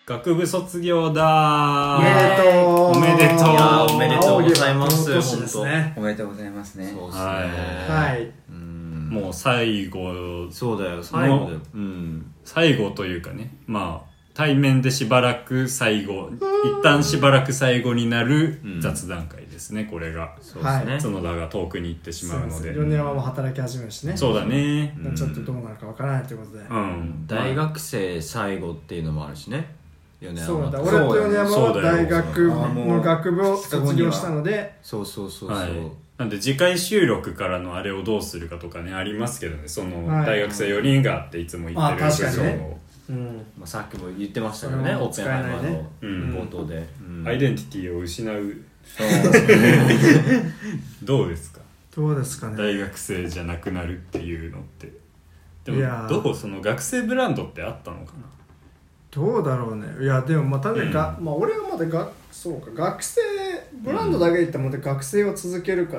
学部卒業だーおめでとういやおめでとうございます青木はこの年ですね。 おめでとうございますね。 そうですね。 はい。 もう最後そうだよ、最後だよ。 最後というかね、まあ対面でしばらく最後、一旦しばらく最後になる雑談会ですね、これが。 そうですね。 角田が遠くに行ってしまうので。 米山も働き始めるしね。 そうだね。 ちょっとどうなるかわからないということで。 大学生最後っていうのもあるしね。 そうだ、俺と米山は大学の学部を卒業したので、 そうそうそうそう。 なんで次回収録からのあれをどうするかとかねありますけどね、その大学生4人がっていつも言ってる部分を、 まあさっきも言ってましたけどね、オープンハイマーの冒頭でアイデンティティを失うどうですか、 どうですかね、 大学生じゃなくなるっていうのって。でもどうその学生ブランドってあったのかな。 どうだろうね。いやでもまあただまあ俺はまだそうか、学生ブランドだけで言ったらまだ学生を続けるから、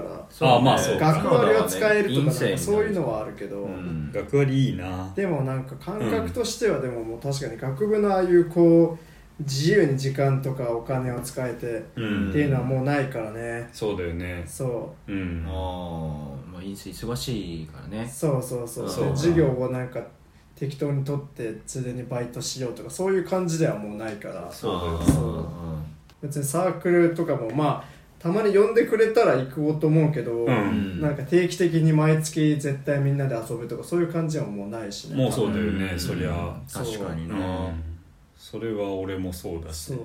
まあそうか、 学割を使えるとかなんかそういうのはあるけど、 学割いいな。 でもなんか感覚としてはでももう確かに学部のああいうこう自由に時間とかお金を使えてっていうのはもうないからね。 そうだよね。 そうまあ院生忙しいからね。 そう授業をなんか適当に取ってついでにバイトしようとかそういう感じではもうないから。 そう別にサークルとかもまあたまに呼んでくれたら行こうと思うけど、なんか定期的に毎月絶対みんなで遊ぶとかそういう感じはもうないしね。 もうそうだよね、そりゃ確かにな。 それは俺もそうだし、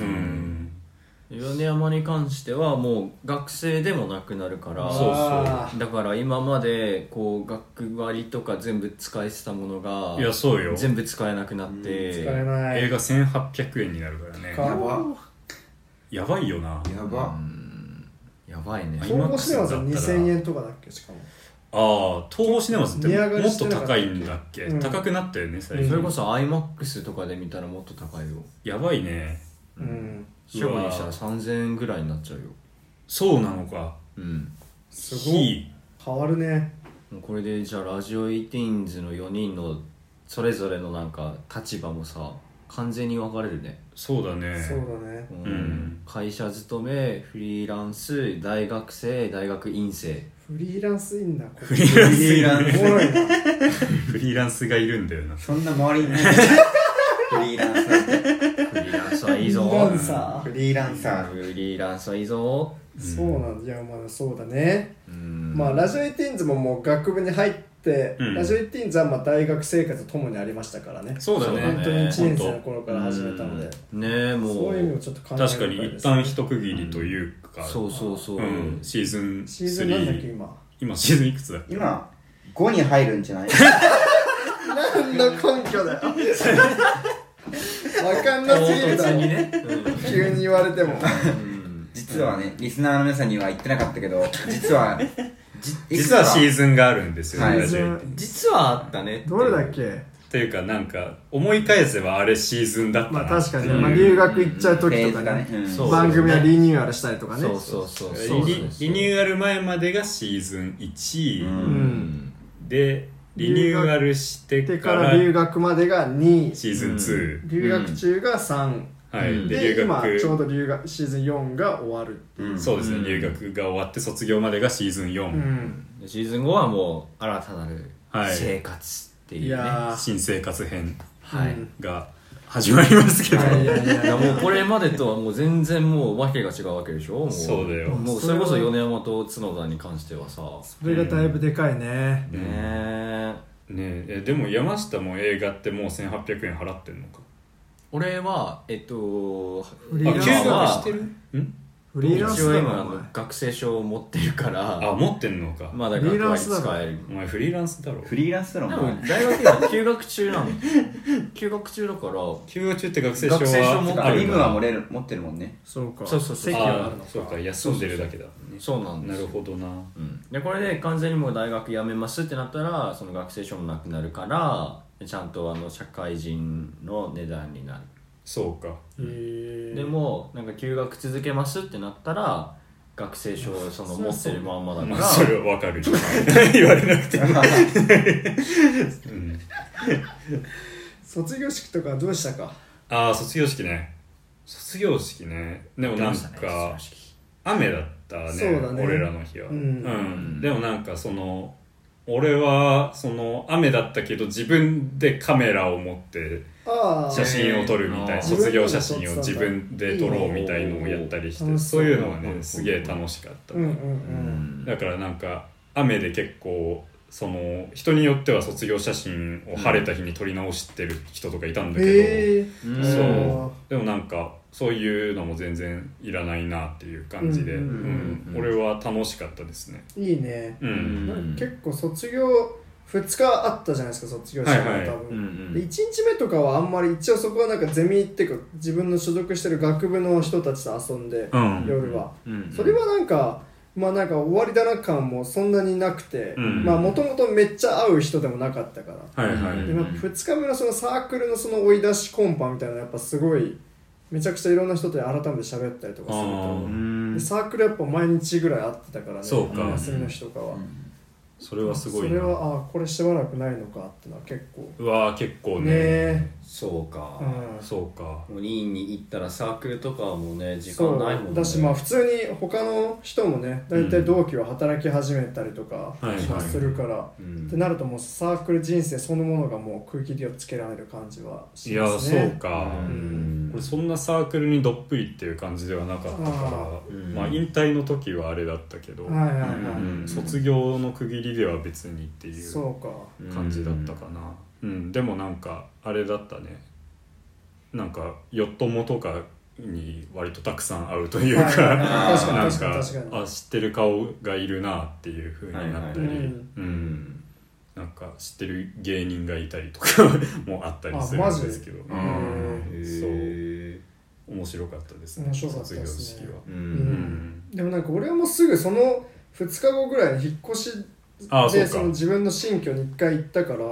米山に関してはもう学生でもなくなるから、だから今までこう学割とか全部使えてたものが全部使えなくなって、 使えない。 映画1800円になるからね。やばいよな。 やばいね。 東宝シネマズ2000円とかだっけ。しかも東宝シネマズってもっと高いんだっけ。高くなったよね最近。 それこそ IMAX とかで見たらもっと高いよ。 やばいね。 処分にしたら3000円ぐらいになっちゃうよ。 そうなのか。 すごい変わるね。 これでじゃあラジオエイティーンズの4人のそれぞれのなんか立場もさ完全に分かれるね。 そうだね。 会社勤め、フリーランス、大学生、大学院生。 フリーランスいいんだ。 フリーランスおもろいな。 フリーランスがいるんだよな。 そんな周りにないフリーランスなんて。 フリーランスはいいぞ。 フリーランサー。 フリーランスはいいぞ。 そうなんだ。いやまあそうだね。まあラジオエイティーンズももう学部に入ってラジオエイティーンズはまあ大学生活とともにありましたからね。 そうだね。 本当に1年生の頃から始めたのでね、もうそういう意味もちょっと考える。 確かに一旦一区切りというか、 そうシーズン3。 なんだっけ今シーズンいくつだっけ。 今5に入るんじゃない。 何の根拠だよ。分かんなすぎるだろ、急に言われても。 実はね、リスナーの皆さんには言ってなかったけど、実はシーズンがあるんですよね。 実はあったね。 どれだっけ。 というかなんか思い返せばあれシーズンだったな。 まあ確かに、まあ留学行っちゃう時とかね、番組はリニューアルしたりとかね。 リニューアル前までがシーズン1で、リニューアルしてから留学までが2、 シーズン2、 留学中が3、で今ちょうどシーズン4が終わるっていう。 そうですね、留学が終わって卒業までがシーズン4、 シーズン5はもう新たなる生活っていうね、 新生活編が始まりますけど、 もうこれまでとはもう全然もう訳が違うわけでしょ。もうそうだよ。 もうそれこそ米山と角田に関してはさ、 それがだいぶでかいね。 ね。でも山下も映画ってもう1800円払ってんのか。 俺はフリーランスしてる？ フリーランスだ今学生証を持ってるから。 持ってんのか。 まだ学割使える。 お前フリーランスだろ。 フリーランスだろ。 でも大学では休学中なの。休学中だから。 休学中って学生証は持ってる。 リムは持ってるもんね。 そうか。 席はあるのか。 そうか、休んでるだけだ。 そうなんです。 なるほどな。 でこれで完全にもう大学辞めますってなったらその学生証もなくなるからちゃんと社会人の値段になる。 そうか。 でもなんか休学続けますってなったら学生証をその持ってるまんまだから。 それは分かる。言われなくても。 卒業式とかどうしたか。 卒業式ねでもなんか雨だったね俺らの日は、でもなんか俺は雨だったけど自分でカメラを持って写真を撮るみたいな、卒業写真を自分で撮ろうみたいのをやったりして、そういうのはねすげえ楽しかった、だからなんか雨で結構人によっては卒業写真を晴れた日に撮り直してる人とかいたんだけど、そうでもなんかそういうのも全然いらないなっていう感じで、俺は楽しかったですね。 いいね、なんか結構卒業2日あったじゃないですか、卒業式が多分、で1日目とかはあんまり、一応そこはなんかゼミっていうか自分の所属してる学部の人たちと遊んで、夜は、それはなんかまあなんか終わりだな感もそんなになくて、まあもともとめっちゃ会う人でもなかったから、で2日目のそのサークルの追い出しコンパみたいなのやっぱすごいめちゃくちゃいろんな人と改めて喋ったりとかすると、サークルやっぱ毎日ぐらい会ってたからね、休みの日とかは。 それはすごいな。 それはこれしばらくないのかってのは結構結構ね。 そうか、 そうか。 もう任意に行ったらサークルとかはもうね時間ないもんね。 だしまあ普通に他の人もね大体同期は働き始めたりとかするから、ってなるともうサークル人生そのものがもう区切りをつけられる感じはしますね。 いやそうか、俺そんなサークルにどっぷりっていう感じではなかったから、まあ引退の時はあれだったけど、卒業の区切りでは別にっていう感じだったかな。でもなんかあれだったね、なんかヨットモとかに割とたくさん会うというか、なんか知ってる顔がいるなっていう風になったり、なんか知ってる芸人がいたりとかもあったりするんですけど、そう面白かったですね、卒業式は。 でもなんか俺はもうすぐその2日後ぐらいに引っ越しで自分の新居に1回行ったから、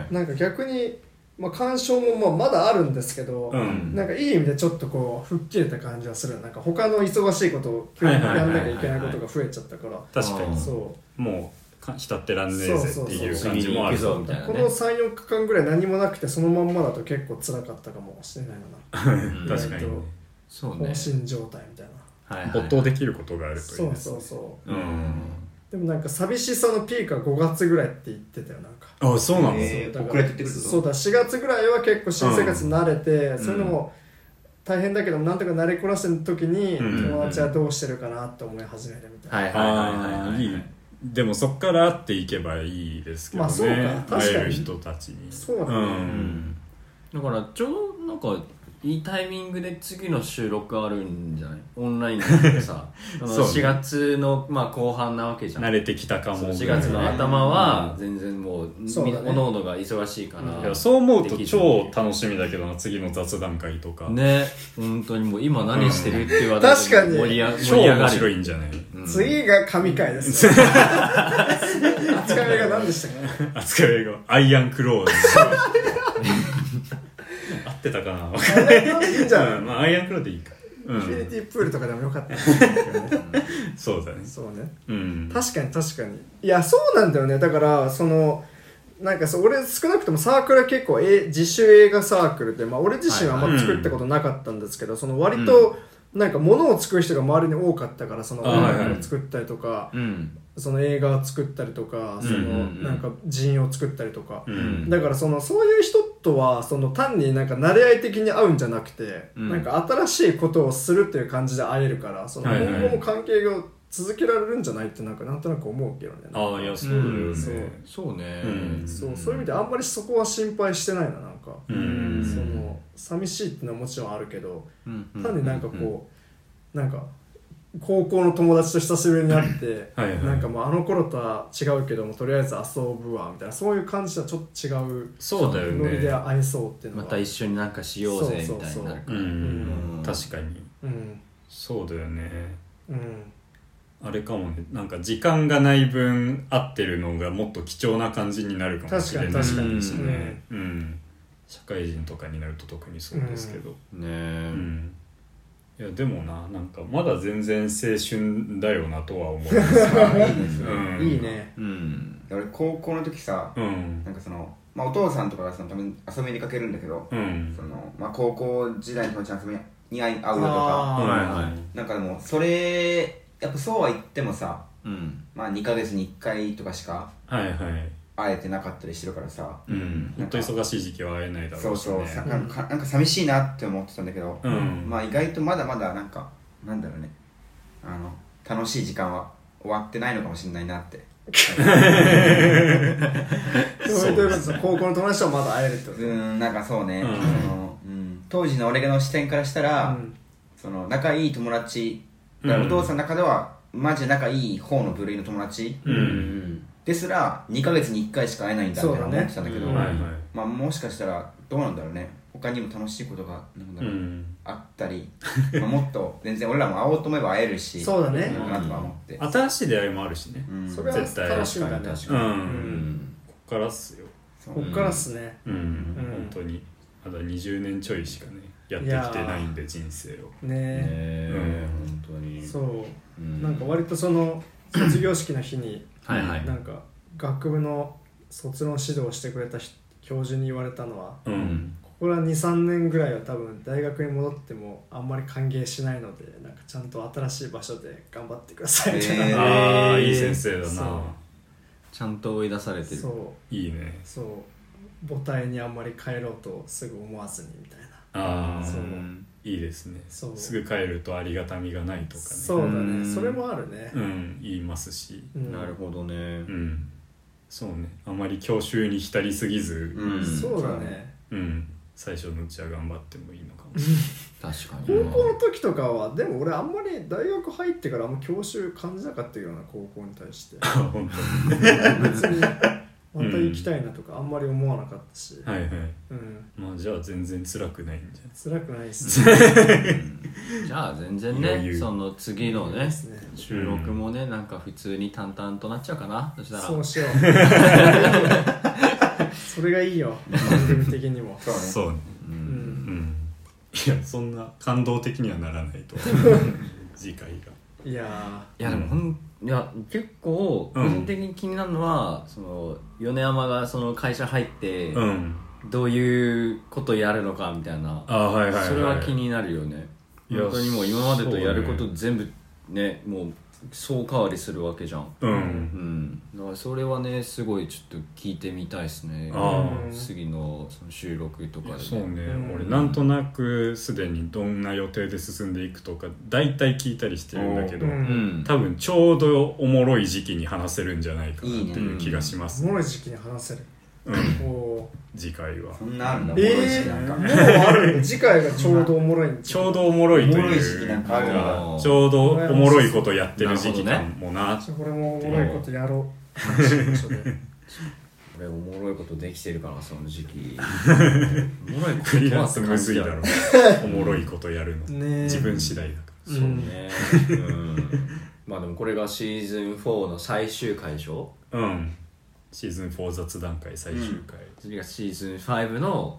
なんか逆に干渉もまだあるんですけど、なんかいい意味でちょっとこう吹っ切れた感じはする。なんか他の忙しいことをやんなきゃいけないことが増えちゃったから、 確かにそうもう浸ってらんねえぜっていう感じもあるぞみたいな、 この 3,4 日間ぐらい何もなくてそのまんまだと結構辛かったかもしれないな確かに放心状態みたいな、 没頭できることがあるという。 そうでもなんか寂しさのピークは5月ぐらいって言ってたよ。なんかそうなんですよ。遅れてってくると。 そうだ、4月ぐらいは結構新生活に慣れて、そういうのも大変だけどなんとか慣れこなしてる時に、友達はどうしてるかなって思い始めるみたいな。 でもそっから会っていけばいいですけどね、 そうか、 会える人たちに。 そうだね、 だからちょうどなんかいいタイミングで次の収録あるんじゃない？オンラインでさ4月の後半なわけじゃん。 慣れてきたかも。 4月の頭は全然もうおのおのが忙しいから、 いやそう思うと超楽しみだけどな、次の雑談会とかね。本当にもう今何してるって言われて確かに盛り上がる。 超面白いんじゃない？ 次が神回ですよ扱いが何でしたっけ？ 扱いがアイアンクロー合ってたかな。 いいんじゃない？ アイアンクローでいいか。 インフィニティプールとかでもよかったそうだね。 そうね、確かにいやそうなんだよね。だからなんか俺少なくともサークルは結構自主映画サークルで、俺自身はあんま作ったことなかったんですけど、割となんか物を作る人が周りに多かったから、音楽を作ったりとか、映画を作ったりとか、なんか人員を作ったりとか、だからそういう人とは単になんか慣れ合い的に会うんじゃなくて、なんか新しいことをするっていう感じで会えるから、今後も関係が続けられるんじゃないってなんとなく思うけどね。 いやそうだよね。 そうね。 そういう意味であんまりそこは心配してないな。なんか寂しいってのはもちろんあるけど、単になんかこうなんか高校の友達と久しぶりに会ってなんかあの頃とは違うけどもとりあえず遊ぶわみたいな、そういう感じとはちょっと違うそうだよね。 ノリで会えそうっていうのはまた一緒になんかしようぜみたいになるから。 確かにそうだよね。あれかもね、なんか時間がない分会ってるのがもっと貴重な感じになるかもしれないですね。社会人とかになると特にそうですけどいやでもなんかまだ全然青春だよなとは思います。 いいね。 俺高校の時さ、なんかまあ、お父さんとかがそのために遊びに出かけるんだけど、そのまあ、高校時代の友達に遊びに会うよとか、なんかでもそれやっぱそうは言ってもさ、まあ、2ヶ月に1回とかしか会えてなかったりしてるからさ、 本当忙しい時期は会えないだろうしね。 そうなんか寂しいなって思ってたんだけど、まあ意外とまだまだなんだろうね、楽しい時間は終わってないのかもしれないなって。 高校の友達とはまだ会えるってこと？ なんかそうね、当時の俺の視点からしたら、その仲いい友達、お父さんの中ではマジで仲いい方の部類の友達ですら2ヶ月に1回しか会えないんだって思ってたんだけど、まあもしかしたらどうなんだろうね、他にも楽しいことがあったり、まあ、もっと全然俺らも会おうと思えば会えるし、 そうだね、 なとか思って、新しい出会いもあるしね、 それは絶対楽しいんだね。 こっからっすよ。 こっからっすね。 本当にまだ20年ちょいしかねやってきてないんで、人生をね。 本当にそう、なんか割とその卒業式の日になんか学部の卒論指導してくれた教授に言われたのは、ここら 2,3 年ぐらいは多分大学に戻ってもあんまり歓迎しないので、なんかちゃんと新しい場所で頑張ってくださいみたいな。いい先生だな。 ちゃんと追い出されてる。 そういいね。 そう、母体にあんまり帰ろうとすぐ思わずにみたいな。 そういいですね。すぐ帰るとありがたみがないとかね。 そうだね、それもあるね。 言いますし。 なるほどね。 そうね、あまり教習に浸りすぎず、 そうだね。 最初のうちは頑張ってもいいのかも。 確かに。 高校の時とかはでも俺あんまり大学入ってからあんま教習感じなかったような、高校に対して。 本当に別にまた行きたいなとかあんまり思わなかったし。 まあじゃあ全然辛くないんじゃない？辛くないっすね。 じゃあ全然ね、その次のね収録もね、なんか普通に淡々となっちゃうかな。そしたらそうしよう。それがいいよ、番組的にも。 そうね。いや、そんな感動的にはならないと次回が。 いやでも結構個人的に気になるのは、その米山がその会社入ってどういうことやるのかみたいな、それは気になるよね。本当にもう今までとやること全部ね、もう総変わりするわけじゃん。だからそれはね、すごいちょっと聞いてみたいですね。次のその収録とかで。 そうね、俺なんとなくすでにどんな予定で進んでいくとか大体聞いたりしてるんだけど、多分ちょうどおもろい時期に話せるんじゃないかなっていう気がします。 おもろい時期に話せる。 次回はそんなあるんだ。おもろい時期なんかもうある。次回がちょうどおもろい。 ちょうどおもろいというか、ちょうどおもろいことやってる時期かもな。 これもおもろいことやろう。 俺おもろいことできてるからその時期。 おもろいことフリーランスむずいだろ。おもろいことやるの自分次第だから。 そうね。まあでもこれがシーズン4の最終回でしょ。 シーズン4雑談会最終回、 次がシーズン5の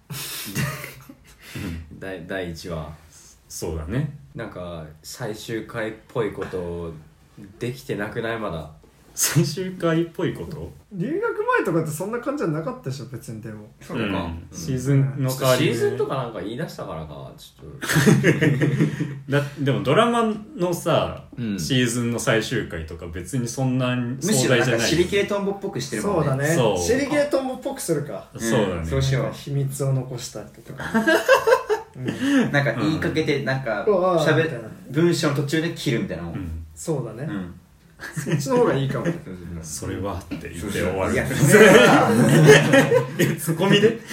第1話。 そうだね。 なんか最終回っぽいことできてなくない？まだ最終回っぽいこと？ 留学前とかってそんな感じじゃなかったでしょ、別に。でもそうか、 シーズンの代わり、 シーズンとかなんか言い出したからかちょっとでもドラマのさ、シーズンの最終回とか別にそんなむしろなんかシリケートンボっぽくしてるもんね。 そうだね。シリケートンボっぽくするか。 そうだね。 そうしよう。 秘密を残したりとか。 なんか言いかけてなんか文章の途中で切るみたいなもん。 そうだね。そっちの方がいいかも。 それはって言って終わる。 いや、それはツッコミで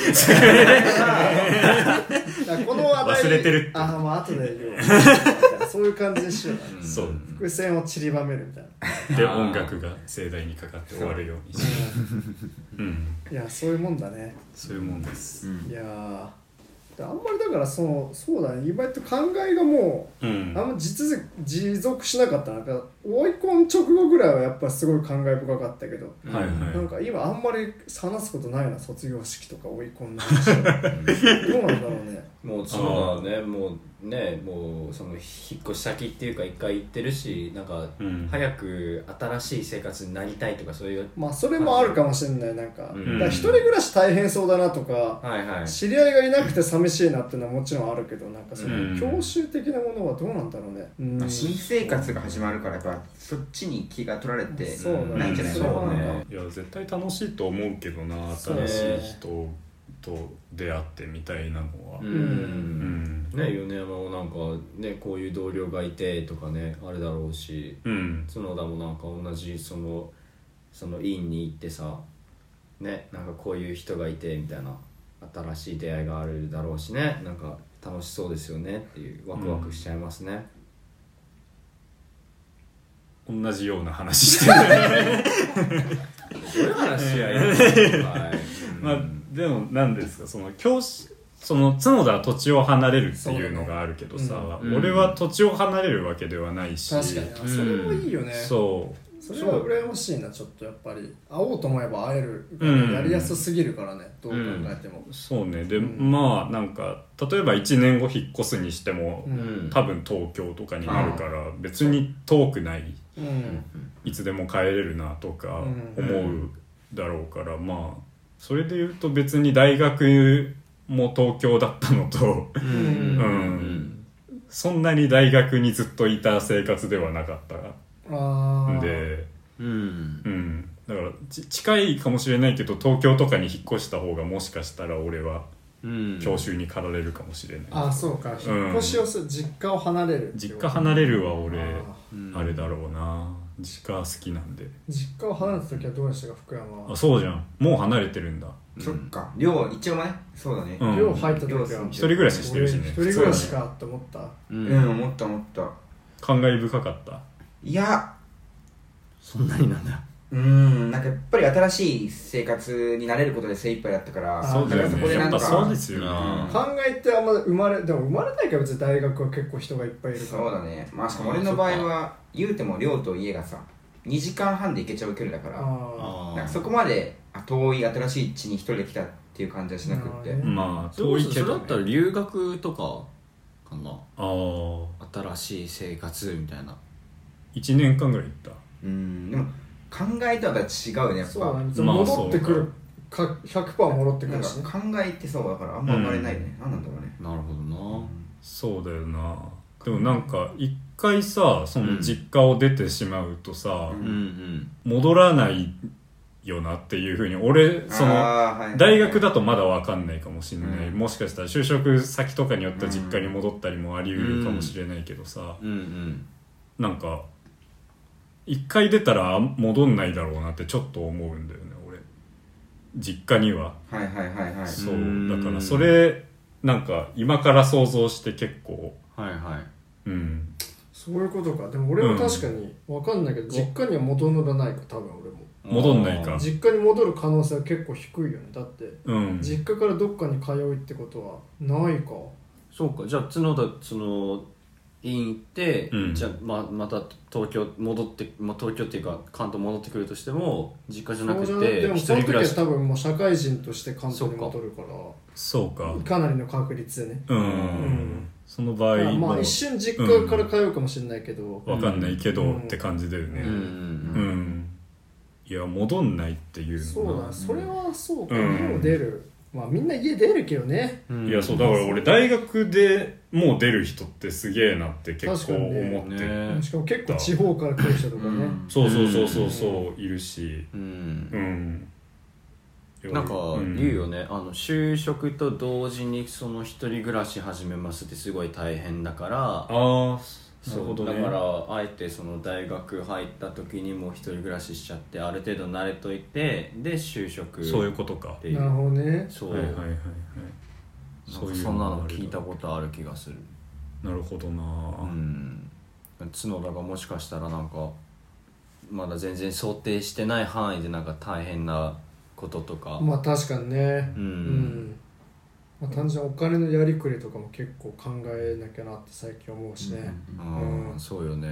この話題忘れてるって。 あ、もう後で言う。そういう感じでしよう。 そう。 伏線を散りばめるみたいな。 で、音楽が盛大にかかって終わるようにして。 いや、そういうもんだね。 そういうもんです。 いやあんまりだからそうだね、意外と考えがもう、あんま持続しなかった。なんか追い込ん直後ぐらいはやっぱすごい感慨深かったけど、なんか今あんまり話すことないな、卒業式とか追い込んだ話は。どうなんだろうね。 もうそうだね、もうねもうその引っ越し先っていうか一回行ってるしなんか早く新しい生活になりたいとかそういうまあそれもあるかもしれないなんか、だから一人暮らし大変そうだなとか、 はいはい、 知り合いがいなくて寂しいなっていうのはもちろんあるけどなんかその教習的なものはどうなんだろうね、 新生活が始まるからやっぱそっちに気が取られてないんじゃないかな。いや絶対楽しいと思うけどな新しい人と出会ってみたいなのはね米山もなんかねこういう同僚がいてとかねあれだろうし、角田もなんか同じその院に行ってさねなんかこういう人がいてみたいな新しい出会いがあるだろうしねなんか楽しそうですよねっていうワクワクしちゃいますね、 同じような話してるどういう話やまあでも何ですかその角田は土地を離れるっていうのがあるけどさ、俺は土地を離れるわけではないし確かにそれもいいよね、 それは羨ましいなちょっとやっぱり会おうと思えば会える、やりやすすぎるからねどう考えても、 そうねで、まあなんか例えば1年後引っ越すにしても、多分東京とかになるから別に遠くない、いつでも帰れるなとか思うだろうから、まあそれで言うと別に大学も東京だったのとそんなに大学にずっといた生活ではなかったんで、だから近いかもしれないけど東京とかに引っ越した方がもしかしたら俺は教習に駆られるかもしれない。 ああそうか引っ越しをする、実家を離れる実家離れるは俺あれだろうな実家好きなんで。 実家を離れた時はどうでしたか福山は。 あそうじゃんもう離れてるんだ、 そっか寮一応ねそうだね、 寮入った時は一人暮らししてるしね。 一人暮らしかって思った。 思った感慨深かった。 いやそんなになんだ。 なんかやっぱり新しい生活に慣れることで精一杯だったからそうだよね、やっぱそうですよね。 考えてあんま生まれないから別に大学は結構人がいっぱいいるから。 そうだね。まあしかも俺の場合は言うても寮と家がさ2時間半で行けちゃう距離だからなんかそこまで遠い新しい地に一人で来たっていう感じはしなくって、 まあ遠いけど、ね、 それだったら留学とかかな。 あ新しい生活みたいな。 1年間ぐらい行った。 でも考えとは違うねやっぱ。 そうなん戻ってくるか 100% 戻ってくるし、ね、 考えってそうだからあんま生まれないね、何なんだろうね。 なるほどな、 そうだよな。でもなんか一回さその実家を出てしまうとさ、戻らないよなっていうふうに俺その大学だとまだ分かんないかもしれない、もしかしたら就職先とかによっては実家に戻ったりもあり得るかもしれないけどさ、なんか一回出たら戻んないだろうなってちょっと思うんだよね俺実家には。そうだからそれなんか今から想像して結構そういうことか。でも俺は確かに分かんないけど、実家には戻らないか多分俺も。 戻んないか。 実家に戻る可能性は結構低いよね。だって、実家からどっかに通うってことはないか。 そうか。じゃあ角田その院行って、じゃあ また東京戻って、東京っていうか関東戻ってくるとしても実家じゃなくて一人暮らし。でもその時は多分もう社会人として関東に戻るから。 そうか。 かなりの確率でね。その場合まあ一瞬実家から通うかもしれないけど、 分かんないけどって感じだよね。いや戻んないっていうのはそうだ、それはそうか。家を出る、まあみんな家出るけどね。 いやそうだから俺大学でもう出る人ってすげえなって結構思って、 しかも結構地方から来る人とかね、 そういるし、 なんか言うよね、就職と同時にその一人暮らし始めますってすごい大変だから、そうだからあえてその大学入った時にもう一人暮らししちゃってある程度慣れといてで就職。 そういうことか。 なるほどね。 そうそんなの聞いたことある気がする。 なるほどな。 角田がもしかしたらなんかまだ全然想定してない範囲でなんか大変なこととか。 まあ確かにね。まあ、単純にお金のやりくりとかも結構考えなきゃなって最近思うしね。 そうよね。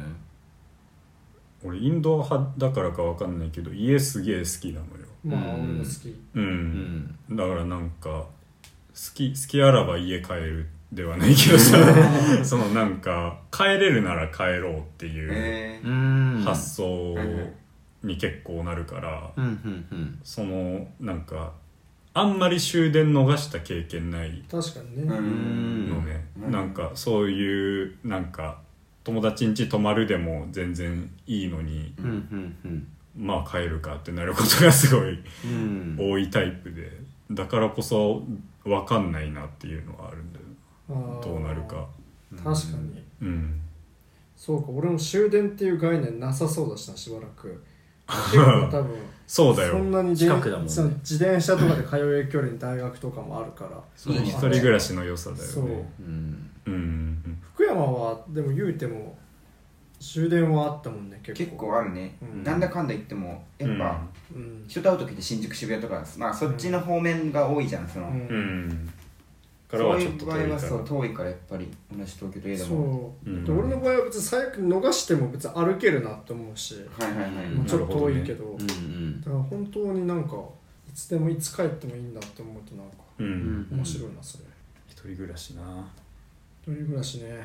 俺インド派だからか分かんないけど家すげえ好きなのよ。 まあ俺も好き。 だからなんか好きあらば家帰るっではないけどさそのなんか帰れるなら帰ろうっていう発想に結構なるから、そのなんかあんまり終電逃した経験ない確かにねのね、なんかそういうなんか友達ん家泊まるでも全然いいのに、まあ帰るかってなることがすごい多いタイプで、だからこそ分かんないなっていうのはあるんだよ、どうなるか。 確かに、そうか、俺も終電っていう概念なさそうだしな、しばらく。結構多分そうだよ、 そんなに近くだもんね、 自転車とかで通える距離に大学とかもあるから一人暮らしの良さだよね。 そう、福山はでも言うても終電はあったもんね。結構あるね、なんだかんだ言ってもやっぱ、人と会う時って新宿渋谷とか、まあそっちの方面が多いじゃん、その、からはちょっと遠いから、そういう場合はそう遠いからやっぱり同じ東京といえども、 そう、俺の場合は別に最悪逃しても別に歩けるなって思うし、ちょっと遠いけど、だから本当になんかいつでもいつ帰ってもいいんだって思うとなんか、面白いなそれ。 一人暮らしな。 一人暮らしね。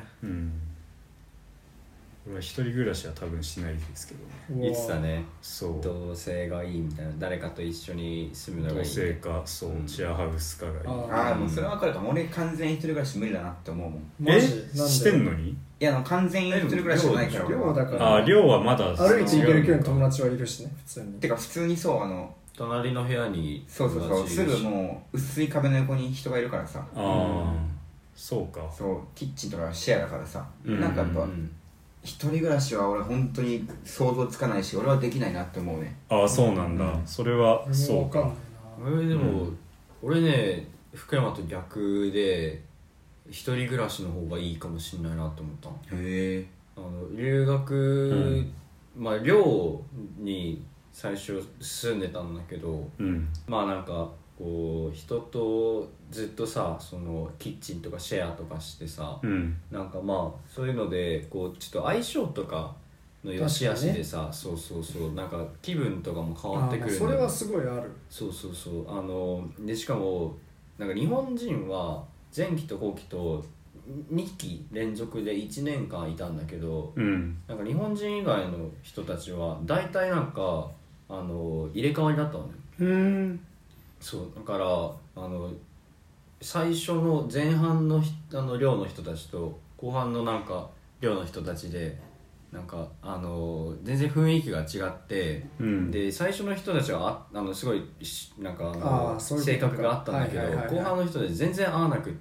俺は一人暮らしは多分しないですけどね。いつだね。 そう。 同棲がいいみたいな、誰かと一緒に住むのがいい。 同棲か、そう、シェアハウスかがいい。 ああ、もうそれは分かるかも。俺完全に一人暮らし無理だなって思うもん。 マジ？ してんのに？ いや、完全に一人暮らしじゃないから。 寮だから。 寮はまだ歩いて行ける距離の友達はいるしね、普通に。 てか普通にそう、 隣の部屋にそうすぐもう薄い壁の横に人がいるからさ。 そうか。 そう、キッチンとかシェアだからさ、なんかやっぱ一人暮らしは俺本当に想像つかないし、俺はできないなって思うね。 ああ、そうなんだ。それはそうか。 でも俺ね、福山と逆で一人暮らしの方がいいかもしれないなって思ったの。 へえ。 留学、まあ寮に最初住んでたんだけど、まあなんかこう人とずっとさ、そのキッチンとかシェアとかしてさ、なんかまあそういうのでこうちょっと相性とかの良し悪しでさ、そうなんか気分とかも変わってくるんだよ。 それはすごいある。 そうでしかもなんか日本人は前期と後期と2期連続で1年間いたんだけど、なんか日本人以外の人たちは大体なんか入れ替わりだったのね。そうだから最初の前半の寮の人たちと後半のなんか寮の人たちでなんか全然雰囲気が違って、で最初の人たちはすごいなんか性格があったんだけど、後半の人で全然合わなくって、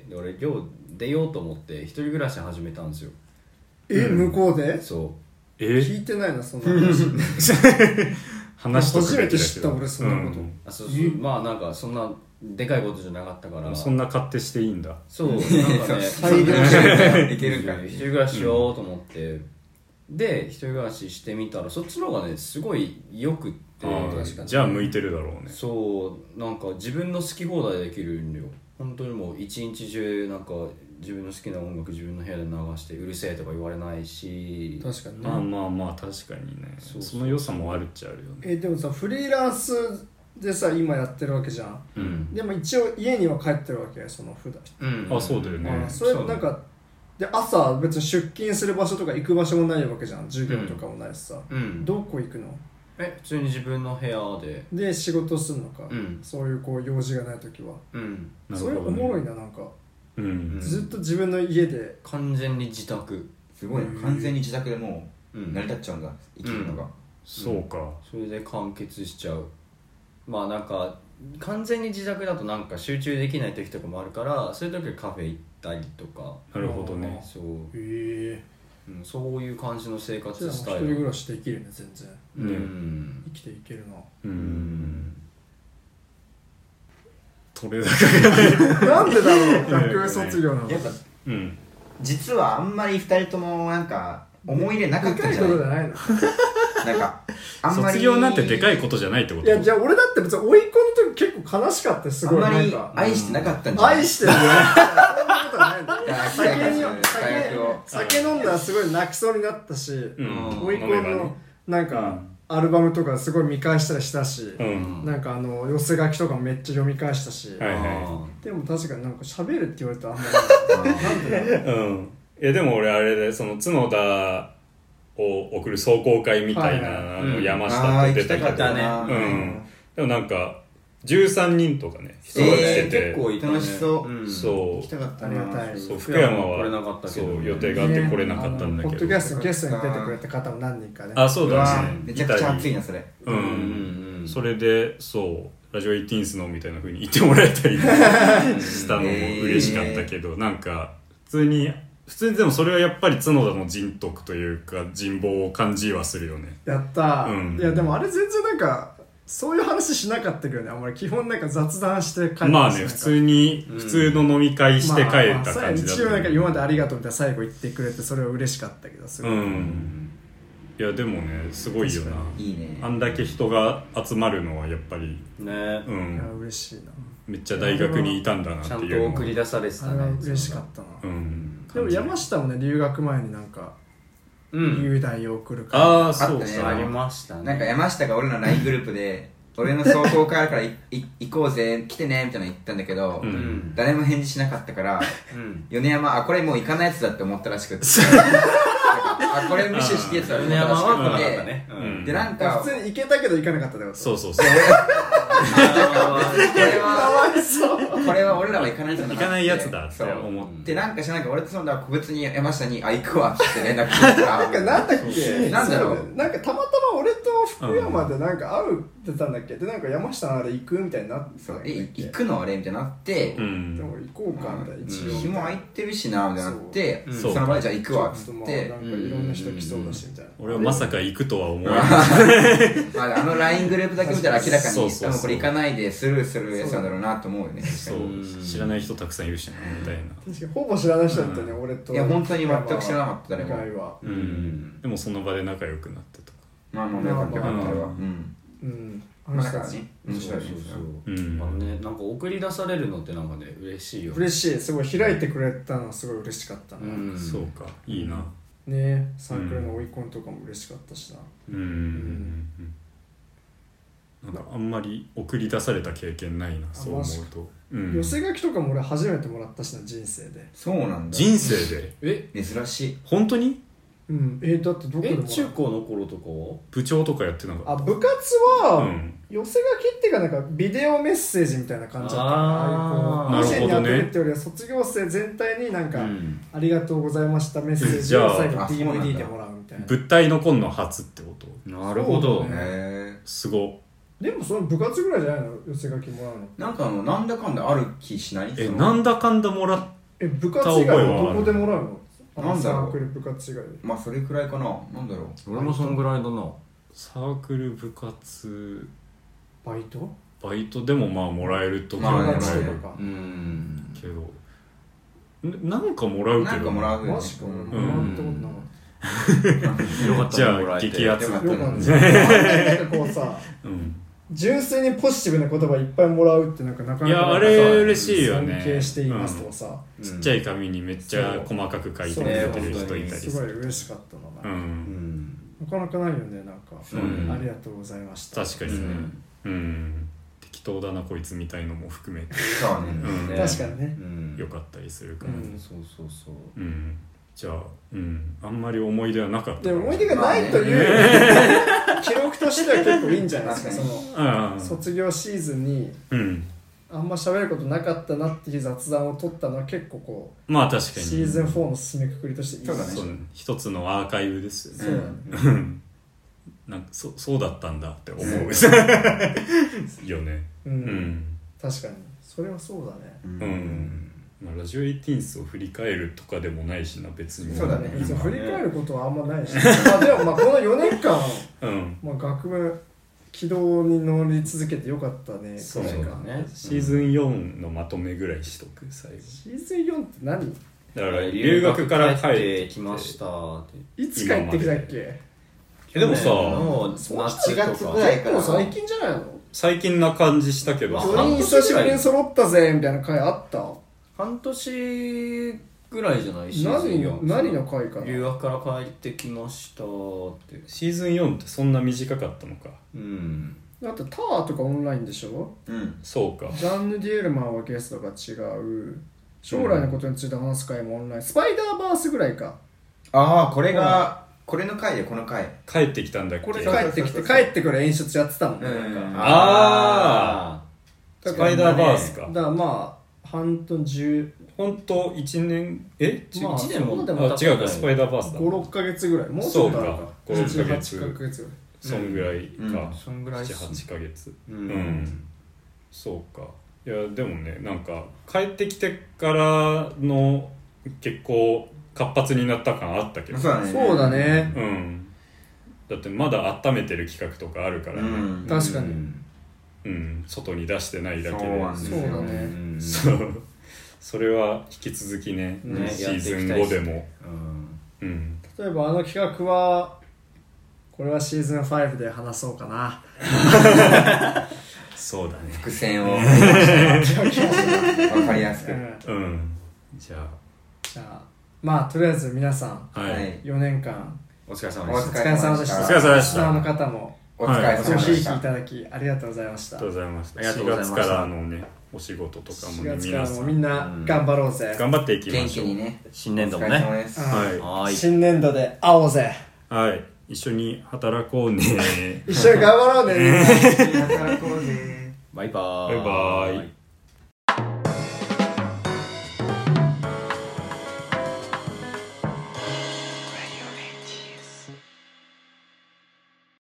で俺寮出ようと思って一人暮らし始めたんですよ。 向こうで？ そう聞いてないな、そんな話話と初めて知った俺、そんなこと。 まあなんかそんなでかいことじゃなかったから。 そんな勝手していいんだ。 そう、なんかね裁量していけるか一人暮らししようと思って、で一人暮らししてみたらそっちの方がねすごいよくって。 じゃあ向いてるだろうね。 そうなんか自分の好き放題できるんだよ。本当にもう一日中なんか自分の好きな音楽自分の部屋で流してうるせえとか言われないし。 確かにね。まあ確かにね。その良さもあるっちゃあるよね。 でもさ、フリーランスでさ今やってるわけじゃん。でも一応家には帰ってるわけ、その普段。 あ、そうだよね。 それなんかで朝別に出勤する場所とか行く場所もないわけじゃん、授業とかもないしさ。どこ行くの？ 普通に自分の部屋で仕事するのか。そういうこう用事がない時は。それおもろいな、なんか。ずっと自分の家で完全に自宅。 すごいね、完全に自宅でもう成り立っちゃうんだ、生きるのが。 そうか。 それで完結しちゃう。まあなんか完全に自宅だとなんか集中できない時とかもあるから、そういう時はカフェ行ったりとか。 なるほどね。 そうそういう感じの生活スタイル。 一人暮らしできるね、全然。生きていけるな。 取れ高がなんでだろう、学部卒業なの。 やっぱ実はあんまり二人ともなんか思い入れなかったんじゃない？ なんかあんまり卒業なんてでかいことじゃないってこと？ いや、じゃあ俺だって別に追い込む時結構悲しかった、すごい。 あんまり愛してなかったんじゃない？ 愛してるね。そんなことないんだ。酒飲んだらすごい泣きそうになったし、追い込むのなんかアルバムとかすごい見返したりしたし、なんか寄せ書きとかもめっちゃ読み返したし、でも確かになんか喋るって言われたらあんまりなんでだろう。 いやでも俺あれでその角田を送る壮行会みたいな山下って出たけど、でもなんか13人とかね人が来てて、 結構楽しそう。 そう行きたかったな。 福山はそう予定があって来れなかったんだけど、 ポッドキャストゲストに出てくれた方も何人かね。 あ、そうだね。 めちゃくちゃ熱いなそれ。 それでそうラジオ18のみたいな風に言ってもらえたりしたのも嬉しかったけど、なんか普通にでもそれはやっぱり角田の人徳というか人望を感じはするよね。 やったー、いやでもあれ全然なんかそういう話しなかったけどね、あんまり基本なんか雑談して帰ってまあね、普通の飲み会して帰った感じだった、 一応なんか今までありがとうみたいな最後言ってくれて、それは嬉しかったけど、すごい、 いやでもねすごいよな。 いいね。 あんだけ人が集まるのはやっぱりね、 いや嬉しいな。 めっちゃ大学にいたんだなっていうのちゃんと送り出されてたね。 あれは嬉しかったな。でも山下もね留学前になんか雄大を送るからそうね、 ありましたね。 なんか山下が俺の LINE グループで俺の走行会あるから行こうぜ来てねみたいなの言ったんだけど、誰も返事しなかったから、米山これもう行かないやつだって思ったらしくてこれ無視してやつだって思ったらしくて、でなんか普通に行けたけど行かなかったってこと。 そうこれは俺らは行かないやつだ行かないやつだって思って、 なんか知らないけど俺とその個別に山下に行くわって連絡してなんかなんだっけ、 なんだろう、 なんかたまたま俺と福山でなんか会うってたんだっけ、でなんか山下のあれ行くみたいになってたんだっけ、 行くのあれみたいになって、 でも行こうかみたいな、一応日も空いてるしなみたいになって、その場でじゃあ行くわっつってなんかいろんな人来そうだしみたいな、 俺はまさか行くとは思わなかったあの LINE グループだけ見たら明らかに多分これ行かないでスルーするやつなんだろうなと思うよね。 そう知らない人たくさんいるしねみたいな。 確かにほぼ知らない人だったね、俺と。 いや本当に全く知らなかった誰も。 でもその場で仲良くなってとか、 まあよかったよかったわ。 あの人たち面白いね。 なんか送り出されるのってなんかね嬉しいよ。 嬉しい、すごい開いてくれたのはすごい嬉しかったな。 そうか、いいな。 ね、サークルの追い込んとかも嬉しかったしな。 なんかあんまり送り出された経験ないな、そう思うと。 寄せ書きとかも俺初めてもらったしな、人生で。 そうなんだ。 人生で？ 珍しい。 本当に？ だってどこでも中高の頃とかは部長とかやってなかった？ 部活は寄せ書きっていうかなんかビデオメッセージみたいな感じだった。 なるほどね。 に当てるってよりは卒業生全体になんかありがとうございましたメッセージを最後 DVD でもらうみたいな。 物体の今の初ってこと？ なるほど。 すご。 でもその部活ぐらいじゃないの寄せ書きもらうの。 なんかなんだかんだある気しない？ なんだかんだもらった部活以外はどこでもらうの？ なんだろう、 サークル部活以外で。 まあそれくらいかな。なんだろう、 俺もそんぐらいだな。 サークル部活バイトでもまあもらえるとかもらえるけど、なんかもらうけど、 なんかもらうよね。 マジか、もらったことなかった。 よかったじゃあ激アツだったなんかこうさ、純粋にポジティブな言葉いっぱいもらうってなんかなかなか、 いやあれ嬉しいよね。 尊敬していますとかさ、 ちっちゃい紙にめっちゃ細かく書いてくれてる人いたりする。 すごい嬉しかったな。なかなかないよね、なんか、ありがとうございました。 確かにね。適当だなこいつみたいのも含めて。 そうね。 確かにね。 よかったりするから。 そう。 じゃあ、あんまり思い出はなかった。 でも思い出がないという記録としては結構いいんじゃないですか。その卒業シーズンにあんま喋ることなかったなっていう雑談を取ったのは結構こう、 まあ確かにシーズン4の進めくくりとしていいですね。一つのアーカイブですよね。 そうだね。 なんかそうだったんだって思うよね。 確かにそれはそうだね。 ラジオ18を振り返るとかでもないしな、別に。 そうだね。振り返ることはあんまないし、でもこの4年間学部軌道に乗り続けてよかったね。 そうだね。シーズン4のまとめぐらいしとく、最後。 シーズン4って何？ だから留学から帰ってきましたって。 いつ帰ってきたっけ？ でもさ、 8月ぐらいから最近じゃないの？ 最近な感じしたけど、 4人久しぶりに揃ったぜみたいな回あった？ 半年ぐぐらいじゃない？シーズン4。 何の回かな。 留学から帰ってきましたって。 シーズン4ってそんな短かったのか。 だってタワーとかオンラインでしょ。 そうか。 ジャンヌ・ディエルマンはゲストが違う。将来のことについて話す回もオンライン。スパイダーバースぐらいか。 ああ、これの回でこの回。 帰ってきたんだっけ。 これ帰ってきて帰ってくる演出やってたもんね。 ああ。スパイダーバースか。 だからまあ半分10。 本当1年 1 年も違うか。スパイダーバースだ。 5、6ヶ月ぐらい。もうちょっとあるか。 5、6ヶ月。 そんぐらいか。 そんぐらい。 7、8ヶ月。そうか。いやでもね、なんか帰ってきてからの結構活発になった感あったけど。 そうだね。 だってまだ温めてる企画とかあるからね。 確かに。 外に出してないだけで。 そうだね。 それは引き続きね、シーズン5でも。 例えばあの企画はこれはシーズン5で話そうかな。 そうだね。 伏線を分かりやすく。 じゃあまあとりあえず皆さん4年間お疲れ様でした。お疲れ様でした。 お疲れ様でした。 の方もお疲れ様でした。 ごひいきいただきありがとうございました。 ありがとうございました。4月からのねお仕事とかもね、 皆さんみんな頑張ろうぜ。 頑張っていきましょう。 元気にね。 新年度もね。 はい。新年度で会おうぜ。 はい。一緒に働こうね。 一緒に頑張ろうね。 一緒に働こうぜ。 バイバーイ。 バイバイ。